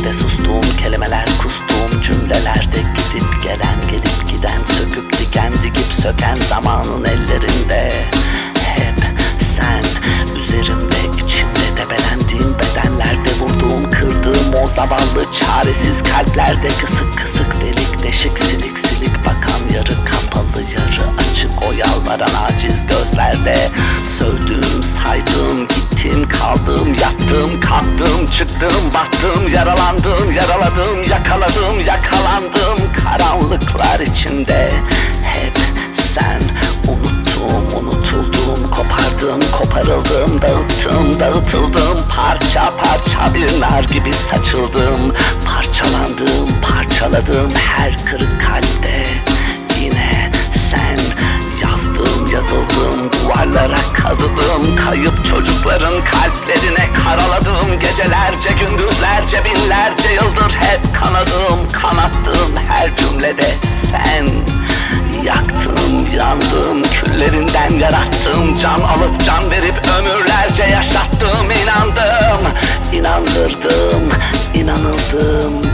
Sessizce sustuğum kelimeler, kustuğum cümlelerde gidip gelen, gelip giden, söküp diken, dikip söken zamanın ellerinde. Hep sen üzerimde, içimde debelendiğim bedenlerde, vurduğum, kırdığım o zavallı çaresiz kalplerde, kısık kısık, delik deşik, silik silik bakan, yarı kapalı yarı açık o yalvaran aciz gözlerde. Sövdüğüm, saydığım, gittim, kaldım, yattım, kalktım, çıktım, battım, yaralandım, yaraladım, yakaladım, yakalandım karanlıklar içinde. Hep sen, unuttum, unutuldum, kopardım, koparıldım, dağıttım, dağıtıldım, parça parça bir nar gibi saçıldım, parçalandım, parçaladım her kırık kalpte. Yine sen, yazdım, yazıldım, duvarlara kazıdım, kayıp çocukların kalplerine karaladım, gecelerce, gündüzlerce, binlerce yıldır hep kanadım, kanattım her cümlede sen. Yaktım, yandım, küllerinden yarattım, can alıp can verip ömürlerce yaşattım, inandım, inandırdım, inanıldım.